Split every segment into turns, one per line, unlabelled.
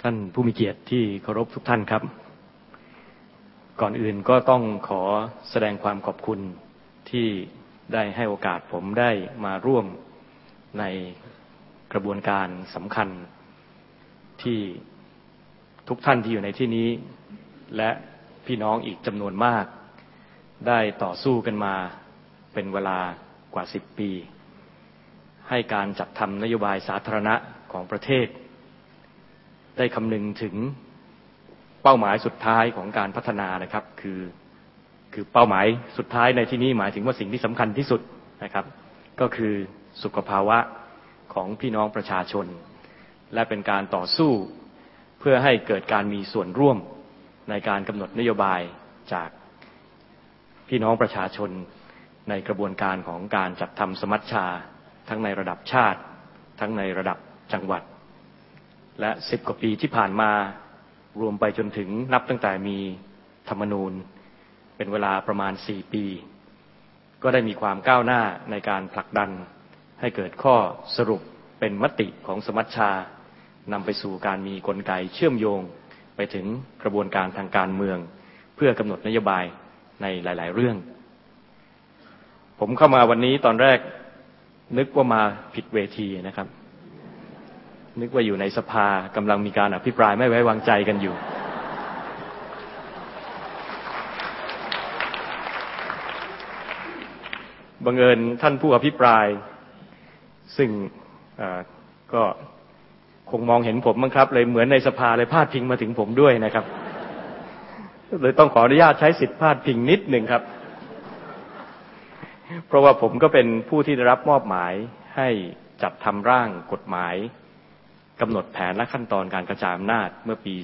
ท่านผู้มีเกียรติที่เคารพทุกท่านครับก่อนอื่นก็ต้องขอแสดงความขอบคุณที่ได้ให้โอกาสผมได้มาร่วมในกระบวนการสำคัญที่ทุกท่านที่อยู่ในที่นี้และพี่น้องอีกจำนวนมากได้ต่อสู้กันมาเป็นเวลากว่า10 ปีให้การจัดทำนโยบายสาธารณะของประเทศได้คำนึงถึงเป้าหมายสุดท้ายของการพัฒนานะครับคือเป้าหมายสุดท้ายในที่นี้หมายถึงว่าสิ่งที่สำคัญที่สุดนะครับก็คือสุขภาวะของพี่น้องประชาชนและเป็นการต่อสู้เพื่อให้เกิดการมีส่วนร่วมในการกำหนดนโยบายจากพี่น้องประชาชนในกระบวนการของการจัดทำสมัชชาทั้งในระดับชาติทั้งในระดับจังหวัดและ10 กว่าปีที่ผ่านมารวมไปจนถึงนับตั้งแต่มีธรรมนูญเป็นเวลาประมาณ4 ปีก็ได้มีความก้าวหน้าในการผลักดันให้เกิดข้อสรุปเป็นมติของสมัชชานำไปสู่การมีกลไกเชื่อมโยงไปถึงกระบวนการทางการเมืองเพื่อกำหนดนโยบายในหลายๆเรื่องผมเข้ามาวันนี้ตอนแรกนึกว่ามาผิดเวทีนะครับนึกว่าอยู่ในสภากำลังมีการอภิปรายไม่ไว้วางใจกันอยู่บังเอิญท่านผู้อภิปรายซึ่งก็คงมองเห็นผมมั้งครับเลยเหมือนในสภาเลยพาดพิงมาถึงผมด้วยนะครับเลยต้องขออนุญาตใช้สิทธิพาดพิงนิดหนึ่งครับเพราะว่าผมก็เป็นผู้ที่ได้รับมอบหมายให้จัดทำร่างกฎหมายกำหนดแผนและขั้นตอนการกระจายอำนาจเมื่อปี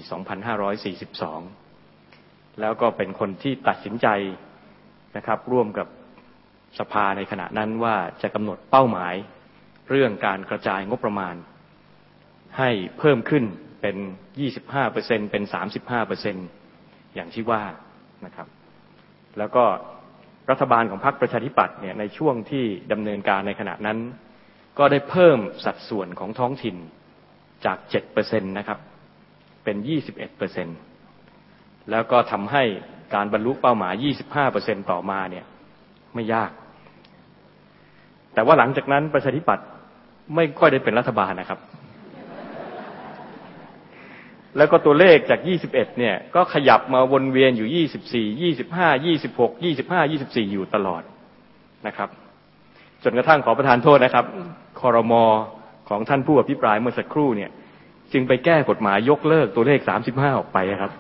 2542 แล้วก็เป็นคนที่ตัดสินใจนะครับร่วมกับสภาในขณะนั้นว่าจะกำหนดเป้าหมายเรื่องการกระจายงบประมาณให้เพิ่มขึ้นเป็น 25% เป็น 35% อย่างที่ว่านะครับแล้วก็รัฐบาลของพรรคประชาธิปัตย์เนี่ยในช่วงที่ดำเนินการในขณะนั้นก็ได้เพิ่มสัดส่วนของท้องถิ่นจาก 7% นะครับเป็น 21% แล้วก็ทำให้การบรรลุเป้าหมาย 25% ต่อมาเนี่ยไม่ยากแต่ว่าหลังจากนั้นประชาธิปัตย์ไม่ค่อยได้เป็นรัฐบาลนะครับแล้วก็ตัวเลขจาก21เนี่ยก็ขยับมาวนเวียนอยู่24 25 26 25 24อยู่ตลอดนะครับจนกระทั่งขอประทานโทษนะครับครม.ของท่านผู้อภิปรายเมื่อสักครู่เนี่ยจึงไปแก้กฎหมายยกเลิกตัวเลข35ออกไปครับ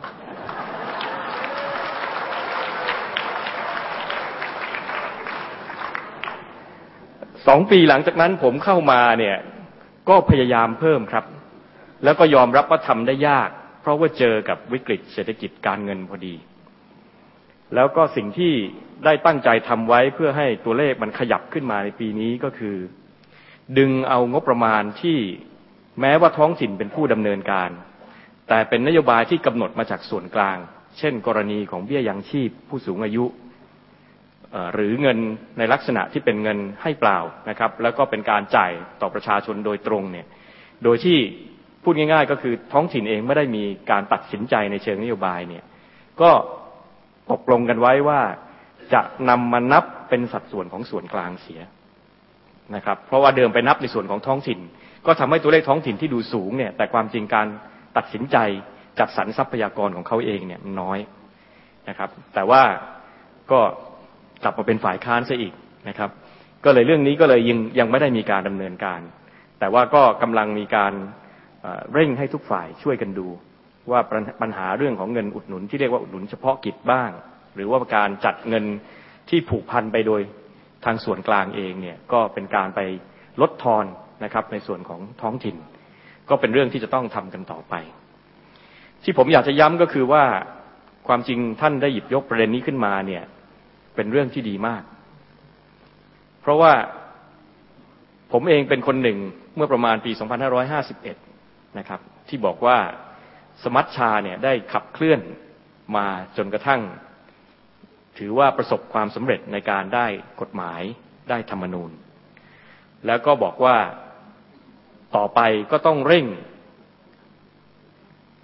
2 ปีหลังจากนั้นผมเข้ามาเนี่ยก็พยายามเพิ่มครับแล้วก็ยอมรับว่าทำได้ยากเพราะว่าเจอกับวิกฤตเศรษฐกิจการเงินพอดีแล้วก็สิ่งที่ได้ตั้งใจทำไว้เพื่อให้ตัวเลขมันขยับขึ้นมาในปีนี้ก็คือดึงเอางบประมาณที่แม้ว่าท้องถิ่นเป็นผู้ดำเนินการแต่เป็นนโยบายที่กำหนดมาจากส่วนกลางเช่นกรณีของเบี้ยยังชีพผู้สูงอายุหรือเงินในลักษณะที่เป็นเงินให้เปล่านะครับแล้วก็เป็นการจ่ายต่อประชาชนโดยตรงเนี่ยโดยที่พูดง่ายๆก็คือท้องถิ่นเองไม่ได้มีการตัดสินใจในเชิงนโยบายเนี่ยก็ตกลงกันไว้ว่าจะนำมานับเป็นสัดส่วนของส่วนกลางเสียนะครับเพราะว่าเดิมไปนับในส่วนของท้องถิ่นก็ทำให้ตัวเลขท้องถิ่นที่ดูสูงเนี่ยแต่ความจริงการตัดสินใจจัดสรรทรัพยากรของเขาเองเนี่ยน้อยนะครับแต่ว่าก็กลับมาเป็นฝ่ายค้านซะอีกนะครับก็เลยเรื่องนี้ก็เลยยังไม่ได้มีการดำเนินการแต่ว่าก็กำลังมีการเร่งให้ทุกฝ่ายช่วยกันดูว่าปัญหาเรื่องของเงินอุดหนุนที่เรียกว่าอุดหนุนเฉพาะกิจบ้างหรือว่าการจัดเงินที่ผูกพันไปโดยทางส่วนกลางเองเนี่ยก็เป็นการไปลดทอนนะครับในส่วนของท้องถิ่นก็เป็นเรื่องที่จะต้องทำกันต่อไปที่ผมอยากจะย้ำก็คือว่าความจริงท่านได้หยิบยกประเด็นนี้ขึ้นมาเนี่ยเป็นเรื่องที่ดีมากเพราะว่าผมเองเป็นคนหนึ่งเมื่อประมาณปี 2551 นะครับที่บอกว่าสมัชชาเนี่ยได้ขับเคลื่อนมาจนกระทั่งถือว่าประสบความสำเร็จในการได้กฎหมายได้ธรรมนูญแล้วก็บอกว่าต่อไปก็ต้องเร่ง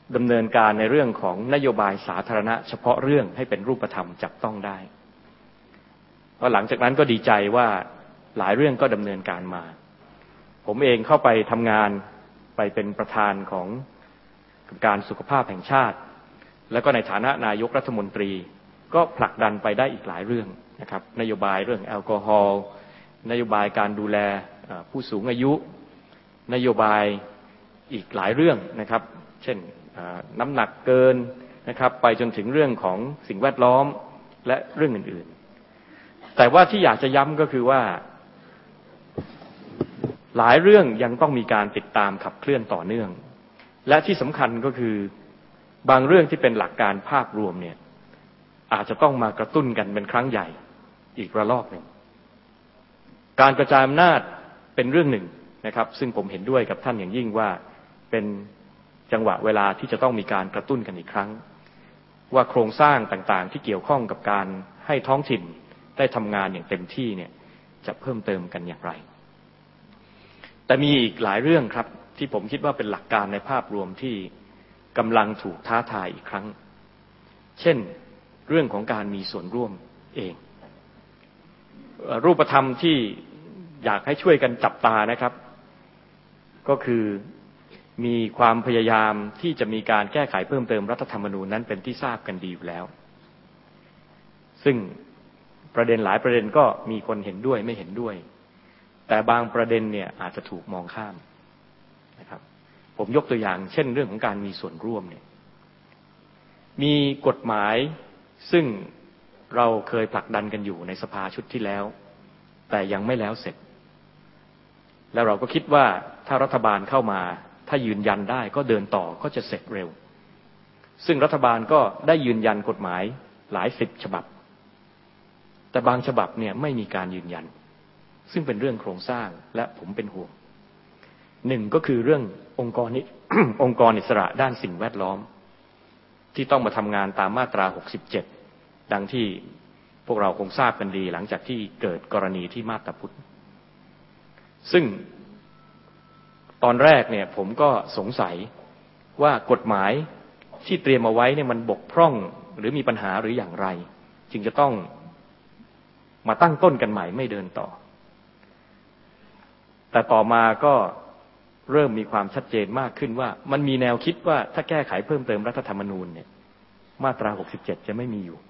ดำเนินการในเรื่องของนโยบายสาธารณะเฉพาะเรื่องให้เป็นรูปธรรมจับต้องได้พอหลังจากนั้นก็ดีใจว่าหลายเรื่องก็ดำเนินการมาผมเองเข้าไปทำงานไปเป็นประธานของการสุขภาพแห่งชาติแล้วก็ในฐานะนายกรัฐมนตรีก็ผลักดันไปได้อีกหลายเรื่องนะครับนโยบายเรื่องแอลกอฮอล์นโยบายการดูแลผู้สูงอายุนโยบายอีกหลายเรื่องนะครับเช่นน้ำหนักเกินนะครับไปจนถึงเรื่องของสิ่งแวดล้อมและเรื่องอื่นๆแต่ว่าที่อยากจะย้ำก็คือว่าหลายเรื่องยังต้องมีการติดตามขับเคลื่อนต่อเนื่องและที่สำคัญก็คือบางเรื่องที่เป็นหลักการภาพรวมเนี่ยอาจจะต้องมากระตุ้นกันเป็นครั้งใหญ่อีกระลอกหนึ่งการกระจายอำนาจเป็นเรื่องหนึ่งนะครับซึ่งผมเห็นด้วยกับท่านอย่างยิ่งว่าเป็นจังหวะเวลาที่จะต้องมีการกระตุ้นกันอีกครั้งว่าโครงสร้างต่างๆที่เกี่ยวข้องกับการให้ท้องถิ่นได้ทำงานอย่างเต็มที่เนี่ยจะเพิ่มเติมกันอย่างไรแต่มีอีกหลายเรื่องครับที่ผมคิดว่าเป็นหลักการในภาพรวมที่กำลังถูกท้าทายอีกครั้งเช่นเรื่องของการมีส่วนร่วมเองรูปธรรมที่อยากให้ช่วยกันจับตานะครับก็คือมีความพยายามที่จะมีการแก้ไขเพิ่มเติมรัฐธรรมนูญนั้นเป็นที่ทราบกันดีอยู่แล้วซึ่งประเด็นหลายประเด็นก็มีคนเห็นด้วยไม่เห็นด้วยแต่บางประเด็นเนี่ยอาจจะถูกมองข้ามนะครับผมยกตัวอย่างเช่นเรื่องของการมีส่วนร่วมเนี่ยมีกฎหมายซึ่งเราเคยผลักดันกันอยู่ในสภาชุดที่แล้วแต่ยังไม่แล้วเสร็จแล้วเราก็คิดว่าถ้ารัฐบาลเข้ามาถ้ายืนยันได้ก็เดินต่อก็จะเสร็จเร็วซึ่งรัฐบาลก็ได้ยืนยันกฎหมายหลายสิบฉบับแต่บางฉบับเนี่ยไม่มีการยืนยันซึ่งเป็นเรื่องโครงสร้างและผมเป็นห่วงหนึ่งก็คือเรื่ององค์กรนี้ องค์กรอิสระด้านสิ่งแวดล้อมที่ต้องมาทำงานตามมาตรา67ดังที่พวกเราคงทราบกันดีหลังจากที่เกิดกรณีที่มาบตาพุธซึ่งตอนแรกเนี่ยผมก็สงสัยว่ากฎหมายที่เตรียมเอาไว้เนี่ยมันบกพร่องหรือมีปัญหาหรืออย่างไรจึงจะต้องมาตั้งต้นกันใหม่ไม่เดินต่อแต่ต่อมาก็เริ่มมีความชัดเจนมากขึ้นว่ามันมีแนวคิดว่าถ้าแก้ไขเพิ่มเติมรัฐธรรมนูญเนี่ยมาตรา67จะไม่มีอยู่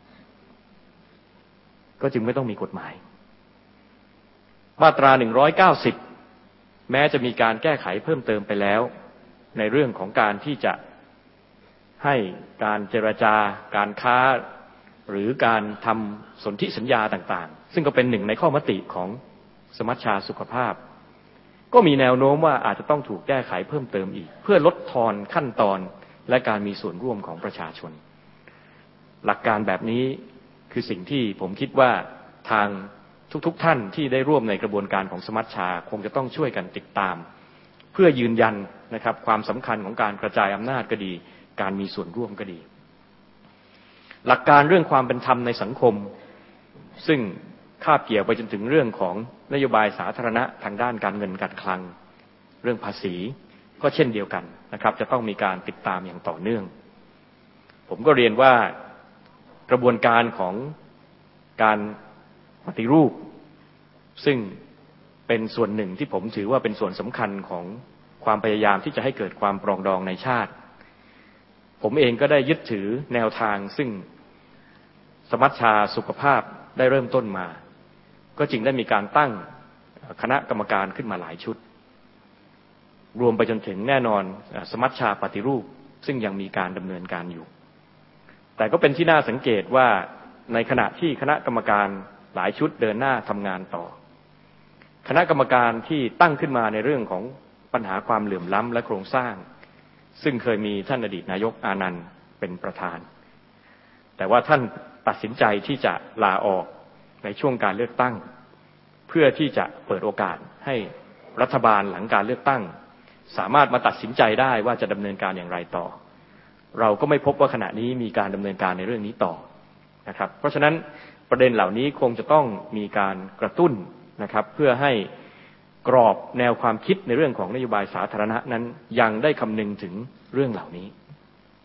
ก็จึงไม่ต้องมีกฎหมายมาตรา190แม้จะมีการแก้ไขเพิ่มเติมไปแล้วในเรื่องของการที่จะให้การเจรจาการค้าหรือการทำสนธิสัญญาต่างๆซึ่งก็เป็นหนึ่งในข้อมติของสมัชชาสุขภาพก็มีแนวโน้มว่าอาจจะต้องถูกแก้ไขเพิ่มเติมอีกเพื่อลดทอนขั้นตอนและการมีส่วนร่วมของประชาชนหลักการแบบนี้คือสิ่งที่ผมคิดว่าทางทุกท่านที่ได้ร่วมในกระบวนการของสมัชชาคงจะต้องช่วยกันติดตามเพื่อยืนยันนะครับความสำคัญของการกระจายอำนาจก็ดีการมีส่วนร่วมก็ดีหลักการเรื่องความเป็นธรรมในสังคมซึ่งคาบเกี่ยวไปจนถึงเรื่องของนโยบายสาธารณะทางด้านการเงินการคลังเรื่องภาษีก็เช่นเดียวกันนะครับจะต้องมีการติดตามอย่างต่อเนื่องผมก็เรียนว่ากระบวนการของการปฏิรูปซึ่งเป็นส่วนหนึ่งที่ผมถือว่าเป็นส่วนสำคัญของความพยายามที่จะให้เกิดความปรองดองในชาติผมเองก็ได้ยึดถือแนวทางซึ่งสมัชชาสุขภาพได้เริ่มต้นมาก็จึงได้มีการตั้งคณะกรรมการขึ้นมาหลายชุดรวมไปจนถึงแน่นอนสมัชชาปฏิรูปซึ่งยังมีการดำเนินการอยู่แต่ก็เป็นที่น่าสังเกตว่าในขณะที่คณะกรรมการหลายชุดเดินหน้าทำงานต่อคณะกรรมการที่ตั้งขึ้นมาในเรื่องของปัญหาความเหลื่อมล้ำและโครงสร้างซึ่งเคยมีท่านอดีตนายกอานันต์เป็นประธานแต่ว่าท่านตัดสินใจที่จะลาออกในช่วงการเลือกตั้งเพื่อที่จะเปิดโอกาสให้รัฐบาลหลังการเลือกตั้งสามารถมาตัดสินใจได้ว่าจะดำเนินการอย่างไรต่อเราก็ไม่พบว่าขณะนี้มีการดำเนินการในเรื่องนี้ต่อนะครับเพราะฉะนั้นประเด็นเหล่านี้คงจะต้องมีการกระตุ้นนะครับเพื่อให้กรอบแนวความคิดในเรื่องของนโยบายสาธารณะนั้นยังได้คำนึงถึงเรื่องเหล่านี้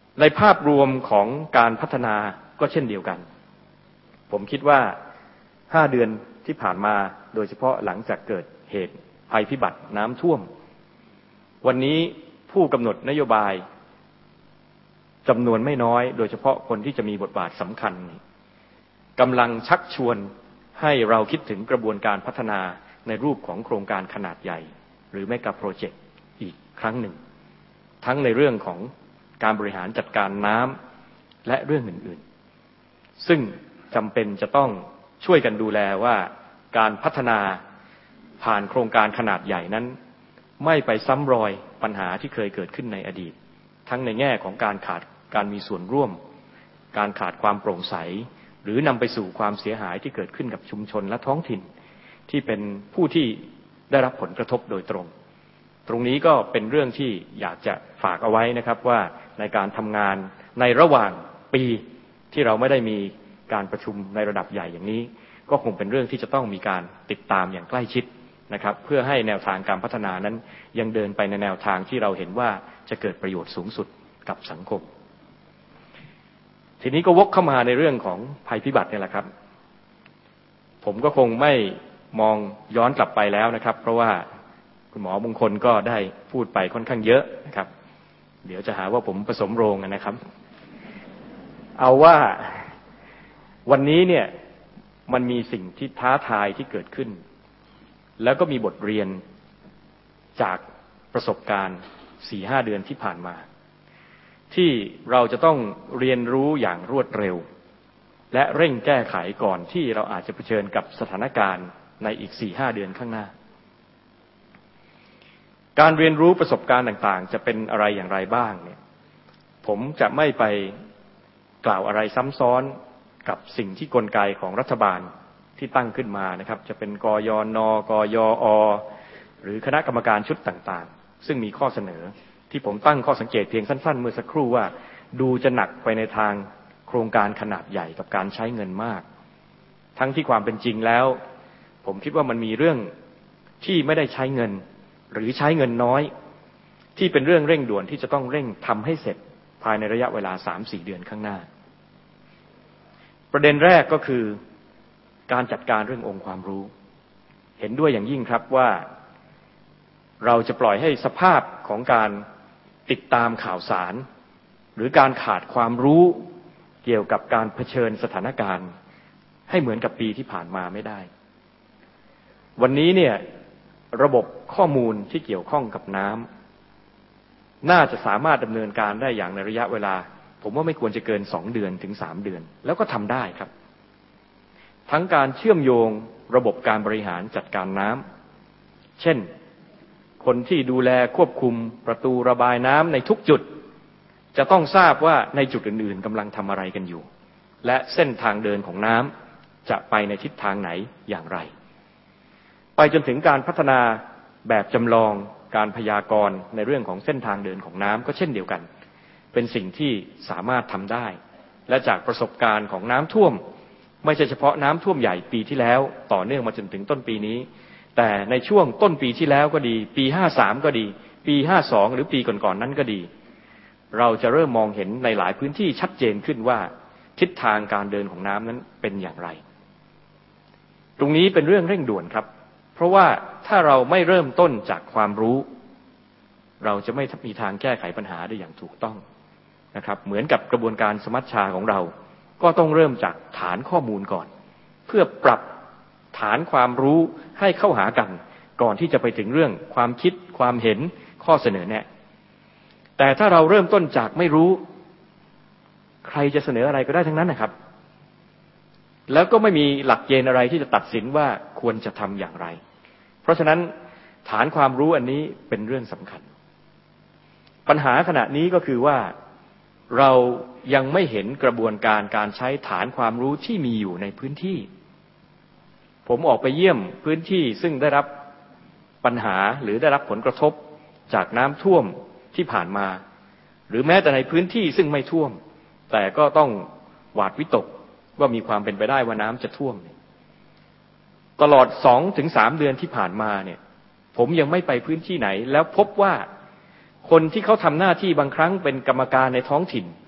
ในภาพรวมของการพัฒนาก็เช่นเดียวกันผมคิดว่า5 เดือนที่ผ่านมาโดยเฉพาะหลังจากเกิดเหตุภัยพิบัติน้ำท่วมวันนี้ผู้กำหนดนโยบายจำนวนไม่น้อยโดยเฉพาะคนที่จะมีบทบาทสำคัญกำลังชักชวนให้เราคิดถึงกระบวนการพัฒนาในรูปของโครงการขนาดใหญ่หรือเมกะโปรเจกต์อีกครั้งหนึ่งทั้งในเรื่องของการบริหารจัดการน้ำและเรื่องอื่นๆซึ่งจำเป็นจะต้องช่วยกันดูแลว่าการพัฒนาผ่านโครงการขนาดใหญ่นั้นไม่ไปซ้ำรอยปัญหาที่เคยเกิดขึ้นในอดีตทั้งในแง่ของการขาดการมีส่วนร่วมการขาดความโปร่งใสหรือนำไปสู่ความเสียหายที่เกิดขึ้นกับชุมชนและท้องถิ่นที่เป็นผู้ที่ได้รับผลกระทบโดยตรงตรงนี้ก็เป็นเรื่องที่อยากจะฝากเอาไว้นะครับว่าในการทำงานในระหว่างปีที่เราไม่ได้มีการประชุมในระดับใหญ่อย่างนี้ก็คงเป็นเรื่องที่จะต้องมีการติดตามอย่างใกล้ชิดนะครับเพื่อให้แนวทางการพัฒนานั้นยังเดินไปในแนวทางที่เราเห็นว่าจะเกิดประโยชน์สูงสุดกับสังคมทีนี้ก็วกเข้ามาในเรื่องของภัยพิบัตินี่แหละครับผมก็คงไม่มองย้อนกลับไปแล้วนะครับเพราะว่าคุณหมอมงคลก็ได้พูดไปค่อนข้างเยอะนะครับเดี๋ยวจะหาว่าผมผสมโรงนะครับเอาว่าวันนี้เนี่ยมันมีสิ่งที่ท้าทายที่เกิดขึ้นแล้วก็มีบทเรียนจากประสบการณ์ 4-5 เดือนที่ผ่านมาที่เราจะต้องเรียนรู้อย่างรวดเร็วและเร่งแก้ไขก่อนที่เราอาจจะเผชิญกับสถานการณ์ในอีก 4-5 เดือนข้างหน้าการเรียนรู้ประสบการณ์ต่างๆจะเป็นอะไรอย่างไรบ้างเนี่ยผมจะไม่ไปกล่าวอะไรซ้ำซ้อนกับสิ่งที่กลไกของรัฐบาลที่ตั้งขึ้นมานะครับจะเป็นกยน.กยอ.หรือคณะกรรมการชุดต่างๆซึ่งมีข้อเสนอที่ผมตั้งข้อสังเกตเพียงสั้นๆเมื่อสักครู่ว่าดูจะหนักไปในทางโครงการขนาดใหญ่กับการใช้เงินมากทั้งที่ความเป็นจริงแล้วผมคิดว่ามันมีเรื่องที่ไม่ได้ใช้เงินหรือใช้เงินน้อยที่เป็นเรื่องเร่งด่วนที่จะต้องเร่งทำให้เสร็จภายในระยะเวลา 3-4 เดือนข้างหน้าประเด็นแรกก็คือการจัดการเรื่ององค์ความรู้เห็นด้วยอย่างยิ่งครับว่าเราจะปล่อยให้สภาพของการติดตามข่าวสารหรือการขาดความรู้เกี่ยวกับการเผชิญสถานการณ์ให้เหมือนกับปีที่ผ่านมาไม่ได้วันนี้เนี่ยระบบข้อมูลที่เกี่ยวข้องกับน้ำน่าจะสามารถดำเนินการได้อย่างในระยะเวลาผมว่าไม่ควรจะเกิน2 เดือนถึง3 เดือนแล้วก็ทำได้ครับทั้งการเชื่อมโยงระบบการบริหารจัดการน้ำเช่นคนที่ดูแลควบคุมประตูระบายน้ำในทุกจุดจะต้องทราบว่าในจุดอื่นๆกำลังทำอะไรกันอยู่และเส้นทางเดินของน้ำจะไปในทิศทางไหนอย่างไรไปจนถึงการพัฒนาแบบจำลองการพยากรณ์ในเรื่องของเส้นทางเดินของน้ำก็เช่นเดียวกันเป็นสิ่งที่สามารถทำได้และจากประสบการณ์ของน้ำท่วมไม่ใช่เฉพาะน้ำท่วมใหญ่ปีที่แล้วต่อเนื่องมาจนถึงต้นปีนี้แต่ในช่วงต้นปีที่แล้วก็ดีปี53ก็ดีปี52หรือปีก่อนๆนั้นก็ดีเราจะเริ่มมองเห็นในหลายพื้นที่ชัดเจนขึ้นว่าทิศทางการเดินของน้ำนั้นเป็นอย่างไรตรงนี้เป็นเรื่องเร่งด่วนครับเพราะว่าถ้าเราไม่เริ่มต้นจากความรู้เราจะไม่มีทางแก้ไขปัญหาได้อย่างถูกต้องนะครับเหมือนกับกระบวนการสมัชชาของเราก็ต้องเริ่มจากฐานข้อมูลก่อนเพื่อปรับฐานความรู้ให้เข้าหากันก่อนที่จะไปถึงเรื่องความคิดความเห็นข้อเสนอแนะแต่ถ้าเราเริ่มต้นจากไม่รู้ใครจะเสนออะไรก็ได้ทั้งนั้นนะครับแล้วก็ไม่มีหลักเกณฑ์อะไรที่จะตัดสินว่าควรจะทำอย่างไรเพราะฉะนั้นฐานความรู้อันนี้เป็นเรื่องสำคัญปัญหาขณะนี้ก็คือว่าเรายังไม่เห็นกระบวนการการใช้ฐานความรู้ที่มีอยู่ในพื้นที่ผมออกไปเยี่ยมพื้นที่ซึ่งได้รับปัญหาหรือได้รับผลกระทบจากน้ำท่วมที่ผ่านมาหรือแม้แต่ในพื้นที่ซึ่งไม่ท่วมแต่ก็ต้องหวาดวิตกว่ามีความเป็นไปได้ว่าน้ำจะท่วมตลอด 2-3 เดือนที่ผ่านมาเนี่ยผมยังไม่ไปพื้นที่ไหนแล้วพบว่าคนที่เขาทำหน้าที่บางครั้งเป็นกรรมการในท้องถิ่น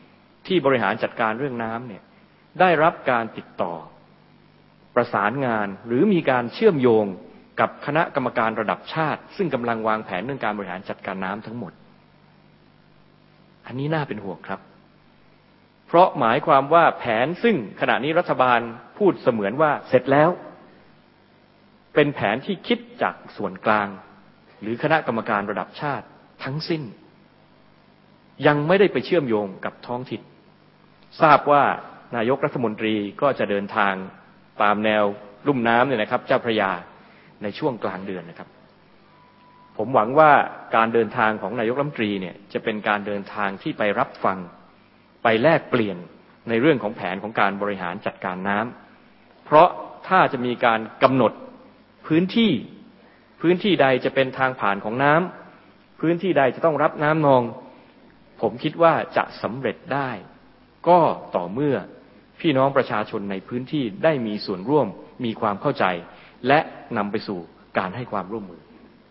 ที่บริหารจัดการเรื่องน้ำเนี่ยได้รับการติดต่อประสานงานหรือมีการเชื่อมโยงกับคณะกรรมการระดับชาติซึ่งกำลังวางแผนเรื่องการบริหารจัดการน้ำทั้งหมดอันนี้น่าเป็นห่วงครับเพราะหมายความว่าแผนซึ่งขณะนี้รัฐบาลพูดเสมือนว่าเสร็จแล้วเป็นแผนที่คิดจากส่วนกลางหรือคณะกรรมการระดับชาติทั้งสิ้นยังไม่ได้ไปเชื่อมโยงกับท้องถิ่นทราบว่านายกรัฐมนตรีก็จะเดินทางตามแนวลุ่มน้ำเนี่ยนะครับเจ้าพระยาในช่วงกลางเดือนนะครับผมหวังว่าการเดินทางของนายกรัฐมนตรีเนี่ยจะเป็นการเดินทางที่ไปรับฟังไปแลกเปลี่ยนในเรื่องของแผนของการบริหารจัดการน้ำเพราะถ้าจะมีการกำหนดพื้นที่ใดจะเป็นทางผ่านของน้ำพื้นที่ใดจะต้องรับน้ำนองผมคิดว่าจะสำเร็จได้ก็ต่อเมื่อพี่น้องประชาชนในพื้นที่ได้มีส่วนร่วมมีความเข้าใจและนำไปสู่การให้ความร่วมมือ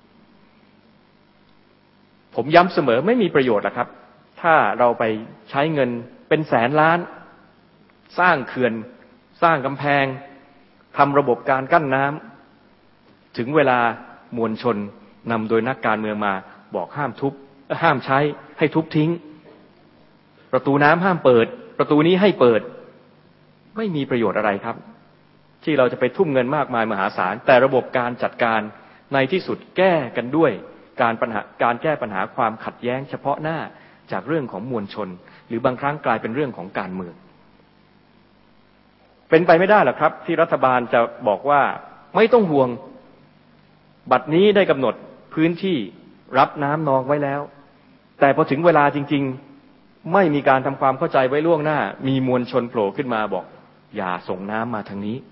ผมย้ำเสมอไม่มีประโยชน์หรอกครับถ้าเราไปใช้เงินเป็นแสนล้านสร้างเขื่อนสร้างกำแพงทำระบบการกั้นน้ำถึงเวลามวลชนนำโดยนักการเมืองมาบอกห้ามใช้ให้ทุบทิ้งประตูน้ำห้ามเปิดประตูนี้ให้เปิดไม่มีประโยชน์อะไรครับที่เราจะไปทุ่มเงินมากมายมหาศาลแต่ระบบการจัดการในที่สุดแก้กันด้วยการแก้ปัญหาความขัดแย้งเฉพาะหน้าจากเรื่องของมวลชนหรือบางครั้งกลายเป็นเรื่องของการเมืองเป็นไปไม่ได้หรอกครับที่รัฐบาลจะบอกว่าไม่ต้องห่วงบัดนี้ได้กำหนดพื้นที่รับน้ำนองไว้แล้วแต่พอถึงเวลาจริงๆไม่มีการทำความเข้าใจไว้ล่วงหน้ามีมวลชนโผล่ขึ้นมาบอกอย่าส่งน้ำมาทางนี้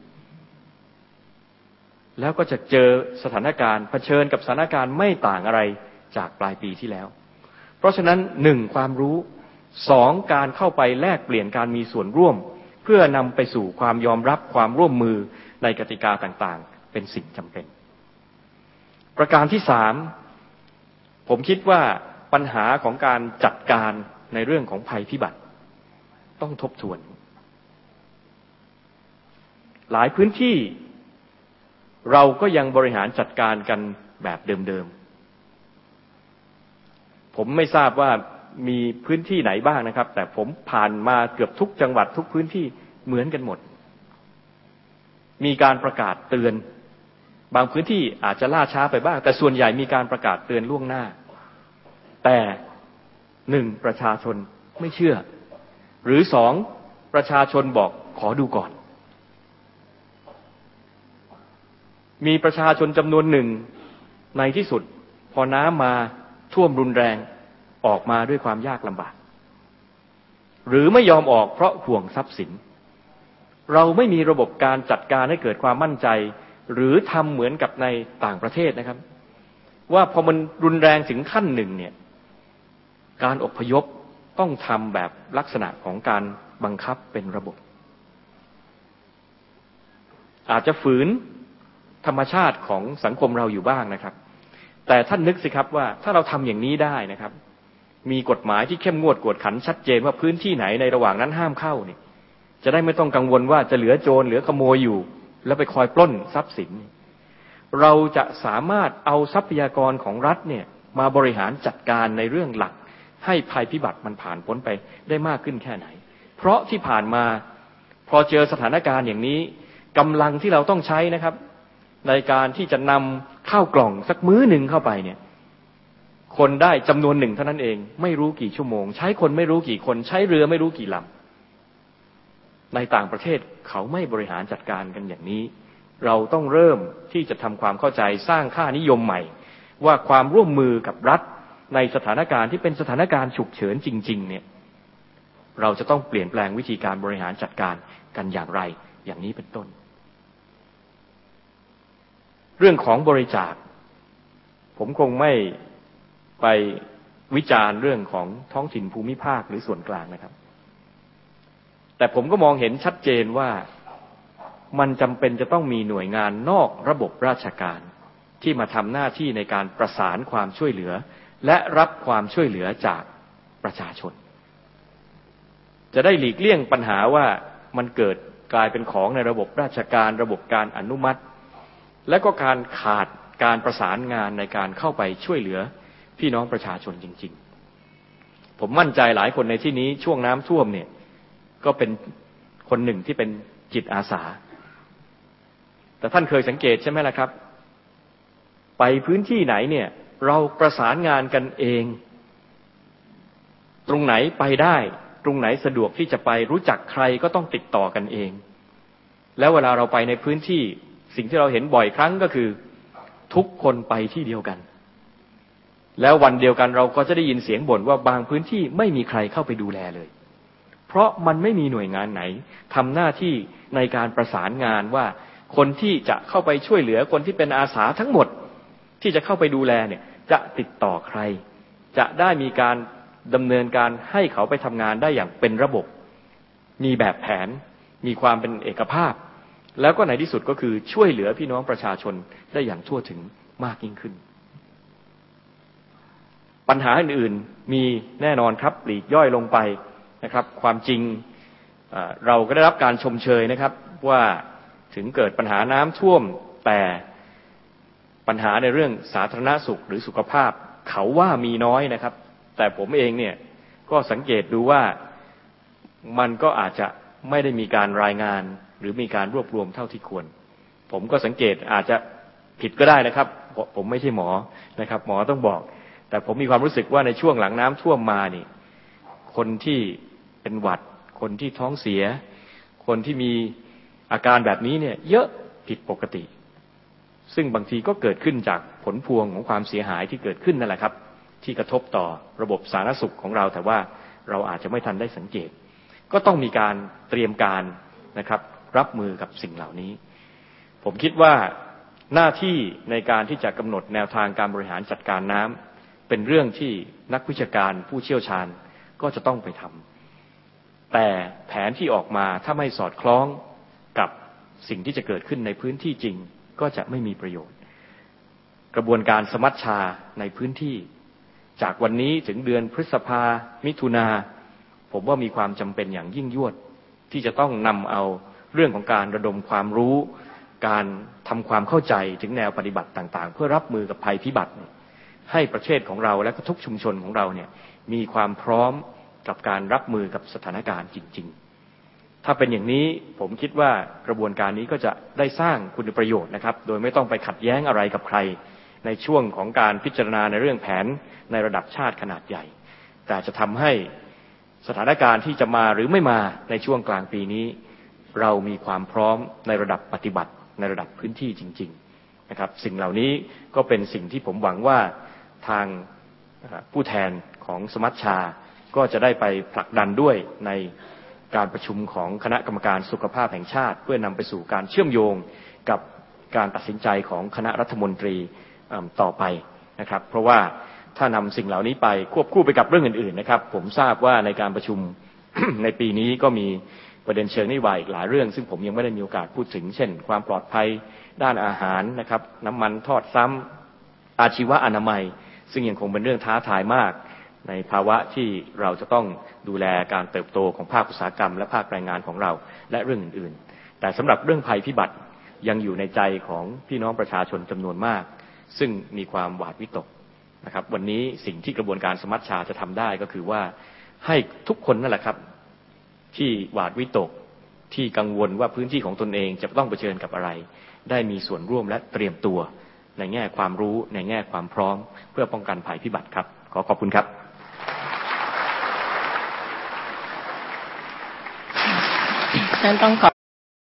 แล้วก็จะเจอสถานการณ์เผชิญกับสถานการณ์ไม่ต่างอะไรจากปลายปีที่แล้วเพราะฉะนั้น1ความรู้2การเข้าไปแลกเปลี่ยนการมีส่วนร่วมเพื่อนำไปสู่ความยอมรับความร่วมมือในกติกาต่างๆเป็นสิ่งจำเป็นประการที่3ผมคิดว่าปัญหาของการจัดการในเรื่องของภัยพิบัติต้องทบทวนหลายพื้นที่เราก็ยังบริหารจัดการกันแบบเดิมๆผมไม่ทราบว่ามีพื้นที่ไหนบ้างนะครับแต่ผมผ่านมาเกือบทุกจังหวัดทุกพื้นที่เหมือนกันหมดมีการประกาศเตือนบางพื้นที่อาจจะล่าช้าไปบ้างแต่ส่วนใหญ่มีการประกาศเตือนล่วงหน้าแต่1ประชาชนไม่เชื่อหรือ2ประชาชนบอกขอดูก่อนมีประชาชนจำนวนหนึ่งในที่สุดพอน้ำมาท่วมรุนแรงออกมาด้วยความยากลำบากหรือไม่ยอมออกเพราะห่วงทรัพย์สินเราไม่มีระบบการจัดการให้เกิดความมั่นใจหรือทำเหมือนกับในต่างประเทศนะครับว่าพอมันรุนแรงถึงขั้นหนึ่งเนี่ยการอพยพต้องทำแบบลักษณะของการบังคับเป็นระบบอาจจะฝืนธรรมชาติของสังคมเราอยู่บ้างนะครับแต่ท่านนึกสิครับว่าถ้าเราทำอย่างนี้ได้นะครับมีกฎหมายที่เข้มงวดกวดขันชัดเจนว่าพื้นที่ไหนในระหว่างนั้นห้ามเข้าเนี่ยจะได้ไม่ต้องกังวลว่าจะเหลือโจรเหลือขโมยอยู่แล้วไปคอยปล้นทรัพย์สินเราจะสามารถเอาทรัพยากรของรัฐเนี่ยมาบริหารจัดการในเรื่องหลักให้ภัยพิบัติมันผ่านพ้นไปได้มากขึ้นแค่ไหนเพราะที่ผ่านมาพอเจอสถานการณ์อย่างนี้กำลังที่เราต้องใช้นะครับในการที่จะนำข้าวกล่องสักมื้อหนึ่งเข้าไปเนี่ยคนได้จำนวนหนึ่งเท่านั้นเองไม่รู้กี่ชั่วโมงใช้คนไม่รู้กี่คนใช้เรือไม่รู้กี่ลำในต่างประเทศเขาไม่บริหารจัดการกันอย่างนี้เราต้องเริ่มที่จะทำความเข้าใจสร้างค่านิยมใหม่ว่าความร่วมมือกับรัฐในสถานการณ์ที่เป็นสถานการณ์ฉุกเฉินจริงๆเนี่ยเราจะต้องเปลี่ยนแปลงวิธีการบริหารจัดการกันอย่างไรอย่างนี้เป็นต้นเรื่องของบริจาคผมคงไม่ไปวิจารณ์เรื่องของท้องถิ่นภูมิภาคหรือส่วนกลางนะครับแต่ผมก็มองเห็นชัดเจนว่ามันจำเป็นจะต้องมีหน่วยงานนอกระบบราชการที่มาทำหน้าที่ในการประสานความช่วยเหลือและรับความช่วยเหลือจากประชาชนจะได้หลีกเลี่ยงปัญหาว่ามันเกิดกลายเป็นของในระบบราชการระบบการอนุมัติและก็การขาดการประสานงานในการเข้าไปช่วยเหลือพี่น้องประชาชนจริงๆผมมั่นใจหลายคนในที่นี้ช่วงน้ำท่วมเนี่ยก็เป็นคนหนึ่งที่เป็นจิตอาสาแต่ท่านเคยสังเกตใช่ไหมล่ะครับไปพื้นที่ไหนเนี่ยเราประสานงานกันเองตรงไหนไปได้ตรงไหนสะดวกที่จะไปรู้จักใครก็ต้องติดต่อกันเองแล้วเวลาเราไปในพื้นที่สิ่งที่เราเห็นบ่อยครั้งก็คือทุกคนไปที่เดียวกันแล้ววันเดียวกันเราก็จะได้ยินเสียงบ่นว่าบางพื้นที่ไม่มีใครเข้าไปดูแลเลยเพราะมันไม่มีหน่วยงานไหนทำหน้าที่ในการประสานงานว่าคนที่จะเข้าไปช่วยเหลือคนที่เป็นอาสาทั้งหมดที่จะเข้าไปดูแลเนี่ยจะติดต่อใครจะได้มีการดำเนินการให้เขาไปทำงานได้อย่างเป็นระบบมีแบบแผนมีความเป็นเอกภาพแล้วก็ในที่สุดก็คือช่วยเหลือพี่น้องประชาชนได้อย่างทั่วถึงมากยิ่งขึ้นปัญหาอื่นๆมีแน่นอนครับปลีกย่อยลงไปนะครับความจริงเราก็ได้รับการชมเชยนะครับว่าถึงเกิดปัญหาน้ำท่วมแต่ปัญหาในเรื่องสาธารณสุขหรือสุขภาพเขาว่ามีน้อยนะครับแต่ผมเองเนี่ยก็สังเกตดูว่ามันก็อาจจะไม่ได้มีการรายงานหรือมีการรวบรวมเท่าที่ควรผมก็สังเกตอาจจะผิดก็ได้นะครับผมไม่ใช่หมอนะครับหมอต้องบอกแต่ผมมีความรู้สึกว่าในช่วงหลังน้ำท่วมมานี่คนที่เป็นหวัดคนที่ท้องเสียคนที่มีอาการแบบนี้เนี่ยเยอะผิดปกติซึ่งบางทีก็เกิดขึ้นจากผลพวงของความเสียหายที่เกิดขึ้นนั่นแหละครับที่กระทบต่อระบบสาธารณสุขของเราแต่ว่าเราอาจจะไม่ทันได้สังเกตก็ต้องมีการเตรียมการนะครับรับมือกับสิ่งเหล่านี้ผมคิดว่าหน้าที่ในการที่จะกำหนดแนวทางการบริหารจัดการน้ำเป็นเรื่องที่นักวิชาการผู้เชี่ยวชาญก็จะต้องไปทำแต่แผนที่ออกมาถ้าไม่สอดคล้องกับสิ่งที่จะเกิดขึ้นในพื้นที่จริงก็จะไม่มีประโยชน์กระบวนการสมัชชาในพื้นที่จากวันนี้ถึงเดือนพฤษภามิถุนาผมว่ามีความจำเป็นอย่างยิ่งยวดที่จะต้องนำเอาเรื่องของการระดมความรู้การทำความเข้าใจถึงแนวปฏิบัติต่างๆเพื่อรับมือกับภัยพิบัติให้ประเทศของเราและทุกชุมชนของเราเนี่ยมีความพร้อมกับการรับมือกับสถานการณ์จริงๆถ้าเป็นอย่างนี้ผมคิดว่ากระบวนการนี้ก็จะได้สร้างคุณประโยชน์นะครับโดยไม่ต้องไปขัดแย้งอะไรกับใครในช่วงของการพิจารณาในเรื่องแผนในระดับชาติขนาดใหญ่แต่จะทำให้สถานการณ์ที่จะมาหรือไม่มาในช่วงกลางปีนี้เรามีความพร้อมในระดับปฏิบัติในระดับพื้นที่จริงๆนะครับสิ่งเหล่านี้ก็เป็นสิ่งที่ผมหวังว่าทางผู้แทนของสมัชชาก็จะได้ไปผลักดันด้วยในการประชุมของคณะกรรมการสุขภาพแห่งชาติเพื่อนำไปสู่การเชื่อมโยงกับการตัดสินใจของคณะรัฐมนตรีต่อไปนะครับเพราะว่าถ้านำสิ่งเหล่านี้ไปควบคู่ไปกับเรื่องอื่นๆนะครับผมทราบว่าในการประชุม ในปีนี้ก็มีประเด็นเชิงนโยบายอีกหลายเรื่องซึ่งผมยังไม่ได้มีโอกาสพูดถึงเช่นความปลอดภัยด้านอาหารนะครับน้ำมันทอดซ้ำอาชีวะอนามัยซึ่งยังคงเป็นเรื่องท้าทายมากในภาวะที่เราจะต้องดูแลการเติบโตของภาคอุตสาหกรรมและภาคแรงงานของเราและเรื่องอื่นๆแต่สำหรับเรื่องภัยพิบัติยังอยู่ในใจของพี่น้องประชาชนจำนวนมากซึ่งมีความหวาดวิตกนะครับวันนี้สิ่งที่กระบวนการสมัชชาจะทำได้ก็คือว่าให้ทุกคนนั่นแหละครับที่หวาดวิตกที่กังวลว่าพื้นที่ของตนเองจะต้องเผชิญกับอะไรได้มีส่วนร่วมและเตรียมตัวในแง่ความรู้ในแง่ความพร้อมเพื่อป้องกันภัยพิบัติครับขอบคุณครับ
ฉันต้องขอ